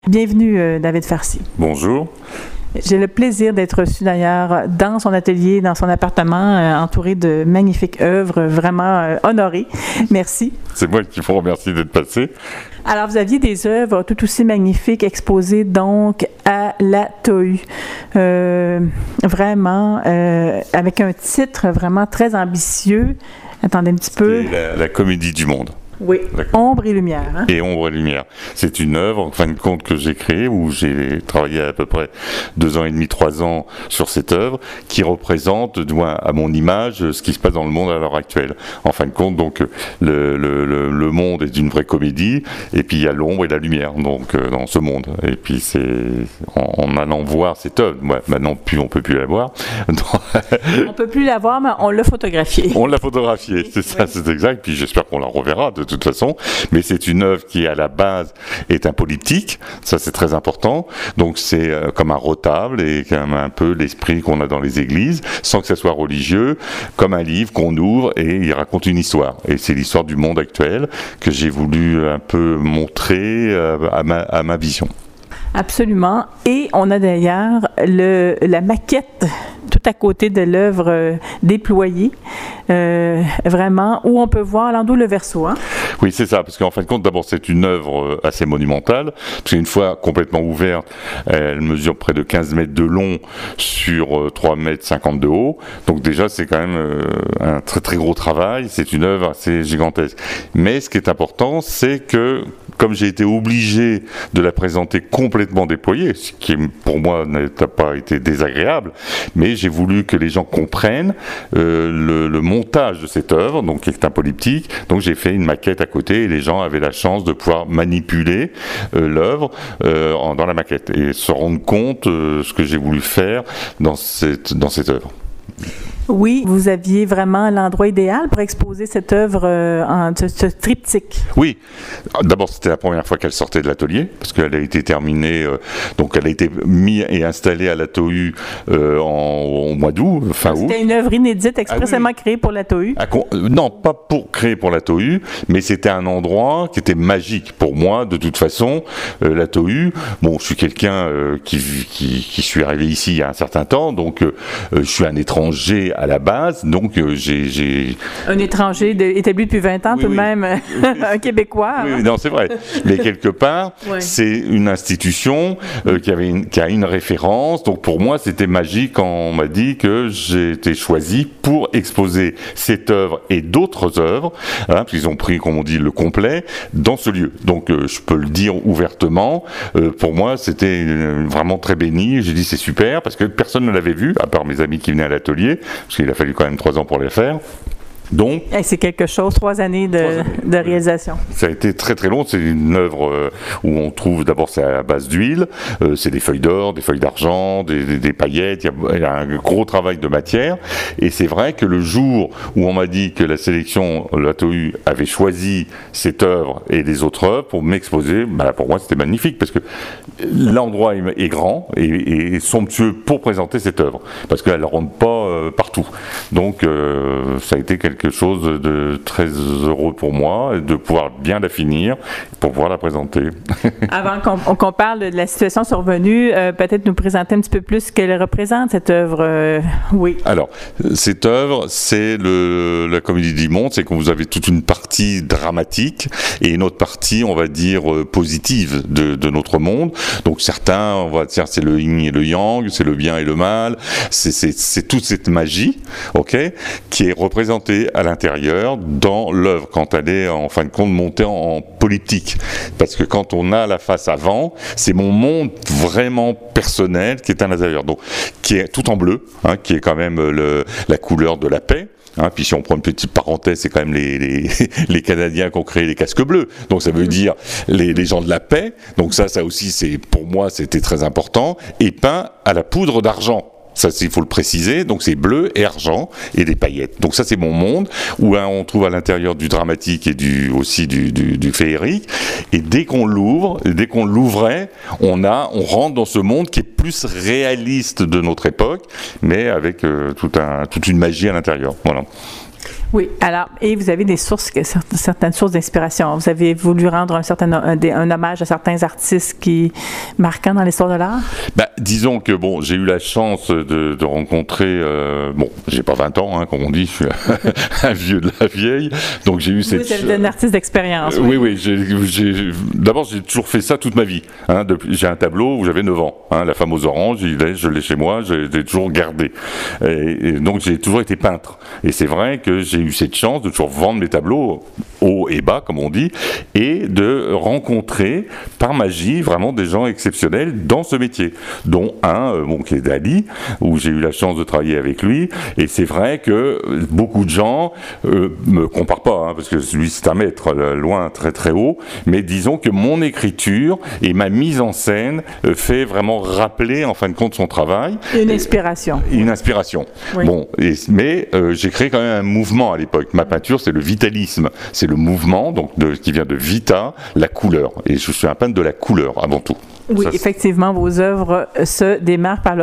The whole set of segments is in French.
Bienvenue, David Farcy. Bonjour. J'ai le plaisir d'être reçu d'ailleurs dans son atelier, dans son appartement, entouré de magnifiques œuvres, vraiment honoré. Merci. C'est moi qui vous remercie d'être passé. Alors, vous aviez des œuvres tout aussi magnifiques exposées donc à la TOU. Vraiment, avec un titre vraiment très ambitieux. Attendez un petit peu. La comédie du monde. Oui, Ombre et lumière. Hein? Et Ombre et lumière. C'est une œuvre, en fin de compte, que j'ai créée, où j'ai travaillé à peu près 2 ans et demi, 3 ans sur cette œuvre, qui représente, du moins à mon image, ce qui se passe dans le monde à l'heure actuelle. En fin de compte, donc, le monde est une vraie comédie, et puis il y a l'ombre et la lumière, donc, dans ce monde. Et puis c'est en allant voir cette œuvre, maintenant on peut plus la voir. On peut plus la voir, mais on l'a photographiée. On l'a photographiée, c'est ça, c'est exact. Puis j'espère qu'on la reverra de toute façon, mais c'est une œuvre qui à la base est un polyptyque, ça c'est très important, donc c'est comme un retable et comme un peu l'esprit qu'on a dans les églises, sans que ça soit religieux, comme un livre qu'on ouvre et il raconte une histoire, et c'est l'histoire du monde actuel que j'ai voulu un peu montrer à ma vision. Absolument, et on a d'ailleurs la maquette tout à côté de l'œuvre déployée, vraiment, où on peut voir l'endos le verso. Hein? Oui, c'est ça, parce qu'en fin de compte, d'abord, c'est une œuvre assez monumentale, parce qu'une fois complètement ouverte, elle mesure près de 15 mètres de long sur 3 mètres 50 de haut, donc déjà, c'est quand même un très très gros travail, c'est une œuvre assez gigantesque. Mais ce qui est important, c'est que, comme j'ai été obligé de la présenter complètement déployée, ce qui pour moi n'a pas été désagréable, mais j'ai voulu que les gens comprennent le montage de cette œuvre, donc qui est un polyptyque. Donc j'ai fait une maquette à côté et les gens avaient la chance de pouvoir manipuler l'œuvre dans la maquette et se rendre compte ce que j'ai voulu faire dans cette œuvre. Oui, vous aviez vraiment l'endroit idéal pour exposer cette œuvre ce triptyque. Oui, d'abord c'était la première fois qu'elle sortait de l'atelier, parce qu'elle a été terminée, donc elle a été mise et installée à la TOU au mois d'août, fin août. C'était une œuvre inédite expressément créée pour la TOU? Non, pas pour créer pour la TOU, mais c'était un endroit qui était magique pour moi, de toute façon. La TOU, bon, je suis quelqu'un qui suis arrivé ici il y a un certain temps, donc je suis un étranger à la base, donc j'ai... Un étranger établi depuis 20 ans, oui, tout de même, un Québécois. Oui, hein? Non, c'est vrai. Mais quelque part, ouais. C'est une institution qui a une référence, donc pour moi, c'était magique quand on m'a dit que j'ai été choisi pour exposer cette œuvre et d'autres œuvres, hein, parce qu'ils ont pris, comme on dit, le complet, dans ce lieu. Donc, je peux le dire ouvertement, pour moi, c'était vraiment très béni. J'ai dit, c'est super, parce que personne ne l'avait vu, à part mes amis qui venaient à l'atelier, parce qu'il a fallu quand même 3 ans pour les faire. Donc, c'est quelque chose, 3 années de réalisation. Ça a été très très long, c'est une œuvre où on trouve, d'abord c'est à base d'huile, c'est des feuilles d'or, des feuilles d'argent, des paillettes, il y a un gros travail de matière, et c'est vrai que le jour où on m'a dit que la sélection, la TOU avait choisi cette œuvre et les autres œuvres pour m'exposer, pour moi c'était magnifique, parce que l'endroit est grand et somptueux pour présenter cette œuvre, parce qu'elle ne rentre pas partout. Donc ça a été quelque chose de très heureux pour moi, de pouvoir bien la finir, pour pouvoir la présenter. Avant qu'on parle de la situation survenue, peut-être nous présenter un petit peu plus ce qu'elle représente, cette œuvre. Oui. Alors, cette œuvre, c'est la comédie du monde, c'est que vous avez toute une partie dramatique et une autre partie, on va dire, positive de notre monde. Donc certains, on va dire, c'est le yin et le yang, c'est le bien et le mal, c'est toute cette magie, ok, qui est représentée à l'intérieur dans l'œuvre quand elle est en fin de compte montée en polyptyque, parce que quand on a la face avant, c'est mon monde vraiment personnel qui est à l'intérieur, donc qui est tout en bleu, hein, qui est quand même la couleur de la paix. Hein, puis si on prend une petite parenthèse, c'est quand même les Canadiens qui ont créé les casques bleus, donc ça veut dire les gens de la paix, donc ça aussi c'est, pour moi c'était très important, et peint à la poudre d'argent. Ça, il faut le préciser, donc c'est bleu et argent et des paillettes. Donc ça, c'est mon monde, où on trouve à l'intérieur du dramatique et aussi du féerique. Et dès qu'on l'ouvre, dès qu'on l'ouvrait, on rentre dans ce monde qui est plus réaliste de notre époque, mais avec toute une magie à l'intérieur. Voilà. Oui, alors, et vous avez des sources, certaines sources d'inspiration. Vous avez voulu rendre un hommage à certains artistes marquants dans l'histoire de l'art? Disons que, j'ai eu la chance de rencontrer, j'ai pas 20 ans, comme on dit, je suis un vieux de la vieille, donc j'ai eu cette... Vous êtes un artiste d'expérience. Oui, d'abord, j'ai toujours fait ça toute ma vie. J'ai un tableau où j'avais 9 ans, la femme aux oranges, je l'ai chez moi, je l'ai toujours gardé. Et donc, j'ai toujours été peintre. Et c'est vrai que j'ai eu cette chance de toujours vendre mes tableaux haut et bas, comme on dit, et de rencontrer par magie vraiment des gens exceptionnels dans ce métier, dont un qui est Dali, où j'ai eu la chance de travailler avec lui. Et c'est vrai que beaucoup de gens me comparent pas, parce que lui c'est un maître loin, très très haut, mais disons que mon écriture et ma mise en scène fait vraiment rappeler en fin de compte son travail. Une inspiration. Une inspiration. Oui. Mais j'ai créé quand même un mouvement à l'époque. Ma peinture, c'est le vitalisme, c'est le mouvement qui vient de vita, la couleur. Et je suis un peintre de la couleur avant tout. Oui, effectivement, vos œuvres se démarquent par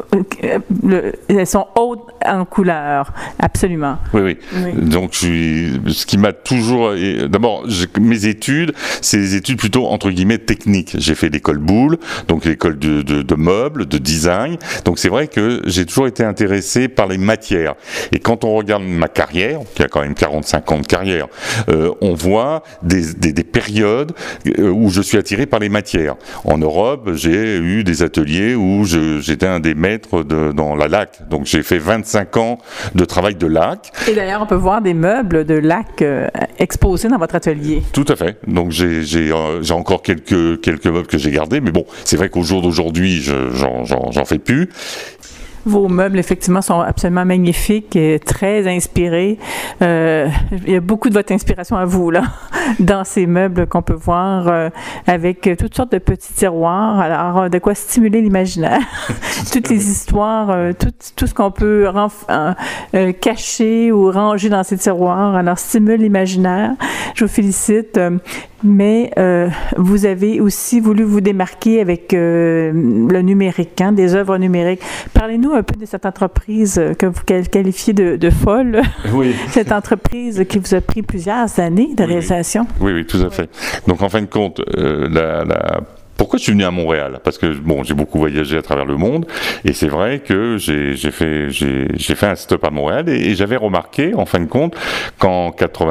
elles sont hautes en couleur, absolument. Oui. Donc, ce qui m'a toujours... D'abord, mes études, c'est des études plutôt, entre guillemets, techniques. J'ai fait l'école Boulle, donc l'école de meubles, de design. Donc, c'est vrai que j'ai toujours été intéressé par les matières. Et quand on regarde ma carrière, qui a quand même 45 ans de carrière, on voit des périodes où je suis attiré par les matières. En Europe, j'ai eu des ateliers où j'étais un des maîtres dans la laque. Donc, j'ai fait 25 ans de travail de laque. Et d'ailleurs, on peut voir des meubles de laque exposés dans votre atelier. Tout à fait. Donc, j'ai encore quelques meubles que j'ai gardés. Mais c'est vrai qu'au jour d'aujourd'hui, j'en fais plus. Vos meubles, effectivement, sont absolument magnifiques et très inspirés. Il y a beaucoup de votre inspiration à vous, là, dans ces meubles qu'on peut voir avec toutes sortes de petits tiroirs. Alors, de quoi stimuler l'imaginaire. Toutes les histoires, tout ce qu'on peut cacher ou ranger dans ces tiroirs. Alors, stimule l'imaginaire. Je vous félicite. Mais vous avez aussi voulu vous démarquer avec le numérique, des œuvres numériques. Parlez-nous un peu de cette entreprise que vous qualifiez de folle. Oui. Cette entreprise qui vous a pris plusieurs années de réalisation. Oui, tout à fait. Donc, en fin de compte, pourquoi je suis venu à Montréal? Parce que j'ai beaucoup voyagé à travers le monde et c'est vrai que j'ai fait un stop à Montréal et j'avais remarqué en fin de compte qu'en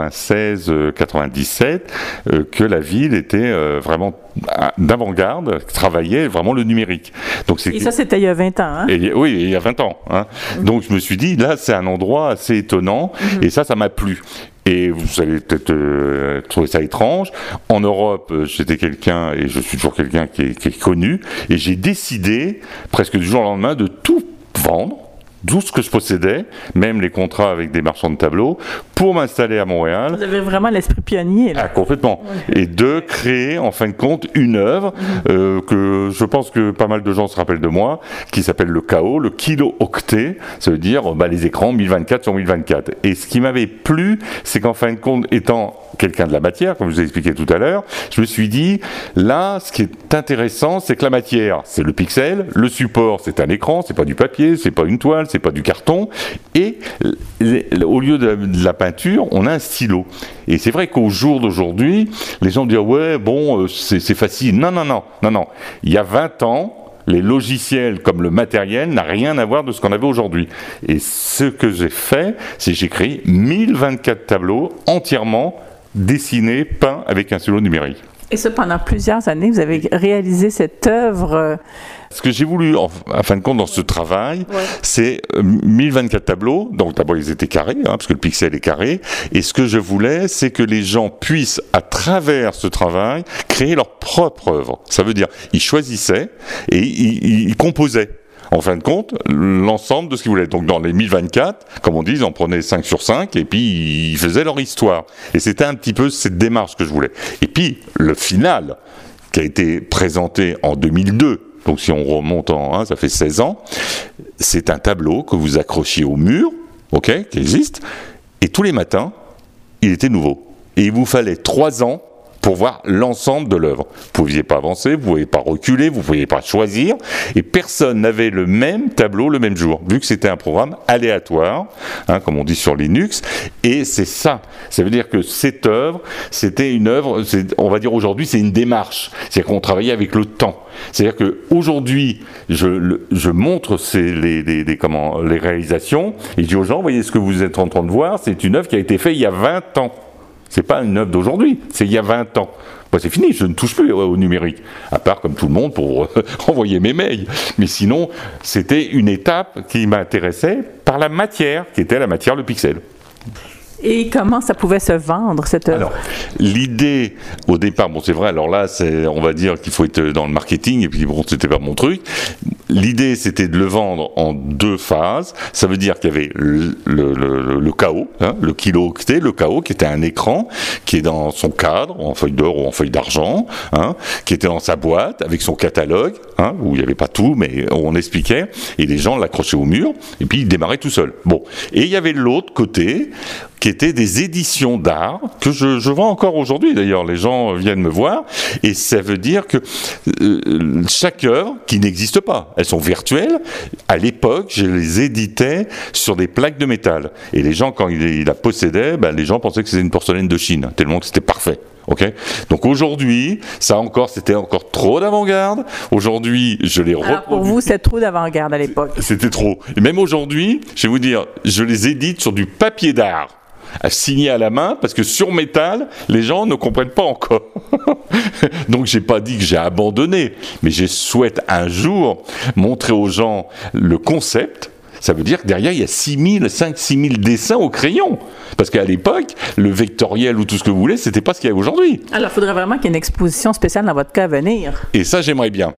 96-97 que la ville était vraiment d'avant-garde, travaillait vraiment le numérique. Donc et ça, c'était il y a 20 ans, Oui, il y a 20 ans. Donc je me suis dit, là, c'est un endroit assez étonnant et ça m'a plu. Et vous allez peut-être trouver ça étrange. En Europe, j'étais quelqu'un, et je suis toujours quelqu'un qui est connu, et j'ai décidé, presque du jour au lendemain, de tout vendre, tout ce que je possédais, même les contrats avec des marchands de tableaux, pour m'installer à Montréal. Vous avez vraiment l'esprit pionnier, là. Complètement. Oui. Et de créer, en fin de compte, une œuvre que je pense que pas mal de gens se rappellent de moi, qui s'appelle le KO, le kilo-octet, ça veut dire les écrans 1024 sur 1024. Et ce qui m'avait plu, c'est qu'en fin de compte, étant quelqu'un de la matière, comme je vous ai expliqué tout à l'heure, je me suis dit, là, ce qui est intéressant, c'est que la matière, c'est le pixel, le support, c'est un écran, c'est pas du papier, c'est pas une toile, c'est pas du carton, et au lieu de la peinture, on a un stylo. Et c'est vrai qu'au jour d'aujourd'hui, les gens disent c'est facile. Non. Il y a 20 ans, les logiciels comme le matériel n'a rien à voir de ce qu'on avait aujourd'hui. Et ce que j'ai fait, c'est que j'ai créé 1024 tableaux entièrement dessinés, peints avec un stylo numérique. Et ça, pendant plusieurs années, vous avez réalisé cette œuvre. Ce que j'ai voulu, en fin de compte, dans ce travail, c'est 1024 tableaux. Donc d'abord, ils étaient carrés, parce que le pixel est carré. Et ce que je voulais, c'est que les gens puissent, à travers ce travail, créer leur propre œuvre. Ça veut dire, ils choisissaient et ils composaient. En fin de compte, l'ensemble de ce qu'ils voulaient. Donc dans les 1024, comme on dit, ils en prenaient 5 sur 5 et puis ils faisaient leur histoire. Et c'était un petit peu cette démarche que je voulais. Et puis le final, qui a été présenté en 2002, donc si on remonte ça fait 16 ans, c'est un tableau que vous accrochiez au mur, qui existe, et tous les matins, il était nouveau. Et il vous fallait 3 ans pour voir l'ensemble de l'œuvre. Vous ne pouviez pas avancer, vous ne pouviez pas reculer, vous ne pouviez pas choisir, et personne n'avait le même tableau le même jour, vu que c'était un programme aléatoire, comme on dit sur Linux, et c'est ça. Ça veut dire que cette œuvre, c'était une œuvre, on va dire aujourd'hui, c'est une démarche. C'est-à-dire qu'on travaillait avec le temps. C'est-à-dire qu'aujourd'hui, je montre les réalisations, et je dis aux gens, voyez ce que vous êtes en train de voir, c'est une œuvre qui a été faite il y a 20 ans. C'est pas une œuvre d'aujourd'hui, c'est il y a 20 ans. C'est fini, je ne touche plus au numérique, à part comme tout le monde pour envoyer mes mails. Mais sinon, c'était une étape qui m'intéressait par la matière, qui était la matière, le pixel. Et comment ça pouvait se vendre, cette œuvre? Alors, l'idée, au départ, bon, c'est vrai, alors là, on va dire qu'il faut être dans le marketing, et puis bon, c'était pas mon truc. L'idée, c'était de le vendre en 2 phases. Ça veut dire qu'il y avait le KO, le kilo-octet, le KO, qui était un écran, qui est dans son cadre, en feuille d'or ou en feuille d'argent, qui était dans sa boîte, avec son catalogue, où il n'y avait pas tout, mais on expliquait, et les gens l'accrochaient au mur, et puis il démarrait tout seul. Bon. Et il y avait l'autre côté, qui étaient des éditions d'art, que je vends encore aujourd'hui d'ailleurs, les gens viennent me voir, et ça veut dire que chaque œuvre, qui n'existe pas, elles sont virtuelles, à l'époque, je les éditais sur des plaques de métal, et les gens, quand ils la possédaient, les gens pensaient que c'était une porcelaine de Chine, tellement que c'était parfait. Okay. Donc aujourd'hui, c'était encore trop d'avant-garde. Aujourd'hui, je les reproduis. Pour vous, c'est trop d'avant-garde à l'époque. C'était trop. Et même aujourd'hui, je vais vous dire, je les édite sur du papier d'art, signé à la main, parce que sur métal, les gens ne comprennent pas encore. Donc j'ai pas dit que j'ai abandonné, mais je souhaite un jour montrer aux gens le concept. Ça veut dire que derrière, il y a 5-6 000 dessins au crayon. Parce qu'à l'époque, le vectoriel ou tout ce que vous voulez, c'était pas ce qu'il y a aujourd'hui. Alors, il faudrait vraiment qu'il y ait une exposition spéciale dans votre cas à venir. Et ça, j'aimerais bien.